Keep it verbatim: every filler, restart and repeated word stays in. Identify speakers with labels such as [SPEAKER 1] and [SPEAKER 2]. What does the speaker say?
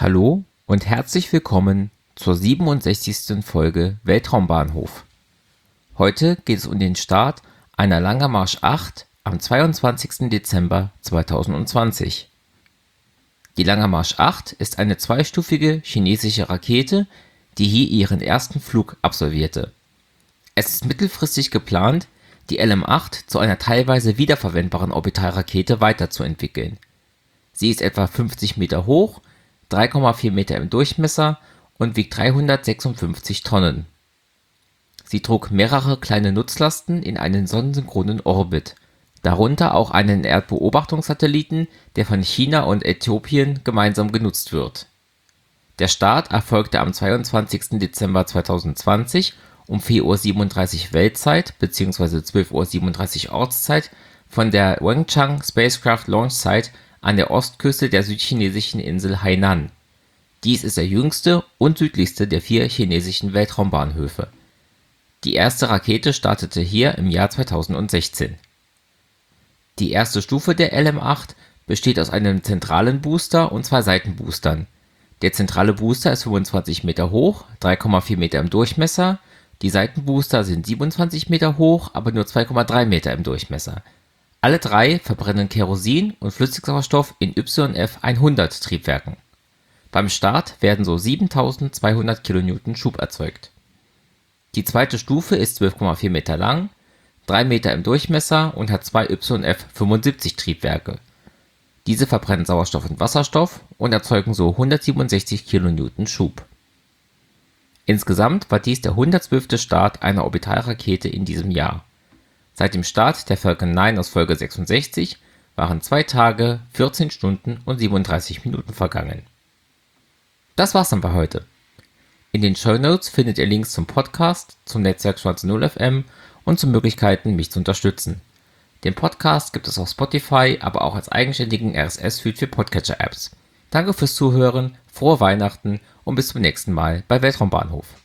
[SPEAKER 1] Hallo und herzlich willkommen zur siebenundsechzigsten Folge Weltraumbahnhof. Heute geht es um den Start einer Langermarsch acht am zweiundzwanzigsten Dezember zweitausendzwanzig. Die Langermarsch acht ist eine zweistufige chinesische Rakete, die hier ihren ersten Flug absolvierte. Es ist mittelfristig geplant, die L M acht zu einer teilweise wiederverwendbaren Orbitalrakete weiterzuentwickeln. Sie ist etwa fünfzig Meter hoch, drei Komma vier Meter im Durchmesser und wiegt dreihundertsechsundfünfzig Tonnen. Sie trug mehrere kleine Nutzlasten in einen sonnensynchronen Orbit, darunter auch einen Erdbeobachtungssatelliten, der von China und Äthiopien gemeinsam genutzt wird. Der Start erfolgte am zweiundzwanzigsten Dezember zweitausendzwanzig um vier Uhr siebenunddreißig Weltzeit bzw. zwölf Uhr siebenunddreißig Ortszeit von der Wenchang Spacecraft Launch Site an der Ostküste der südchinesischen Insel Hainan. Dies ist der jüngste und südlichste der vier chinesischen Weltraumbahnhöfe. Die erste Rakete startete hier im Jahr zweitausendsechzehn. Die erste Stufe der L M acht besteht aus einem zentralen Booster und zwei Seitenboostern. Der zentrale Booster ist fünfundzwanzig Meter hoch, drei Komma vier Meter im Durchmesser. Die Seitenbooster sind siebenundzwanzig Meter hoch, aber nur zwei Komma drei Meter im Durchmesser. Alle drei verbrennen Kerosin und Flüssigsauerstoff in Y F hundert Triebwerken. Beim Start werden so siebentausendzweihundert Kilonewton Schub erzeugt. Die zweite Stufe ist zwölf Komma vier Meter lang, drei Meter im Durchmesser und hat zwei Y F fünfundsiebzig Triebwerke. Diese verbrennen Sauerstoff und Wasserstoff und erzeugen so hundertsiebenundsechzig Kilonewton Schub. Insgesamt war dies der hundertzwölfte Start einer Orbitalrakete in diesem Jahr. Seit dem Start der Falcon neun aus Folge sechsundsechzig waren zwei Tage, vierzehn Stunden und siebenunddreißig Minuten vergangen. Das war's dann für heute. In den Shownotes findet ihr Links zum Podcast, zum Netzwerk Schwarze Null F M und zu Möglichkeiten, mich zu unterstützen. Den Podcast gibt es auf Spotify, aber auch als eigenständigen R S S-Feed für Podcatcher-Apps. Danke fürs Zuhören, frohe Weihnachten und bis zum nächsten Mal bei Weltraumbahnhof.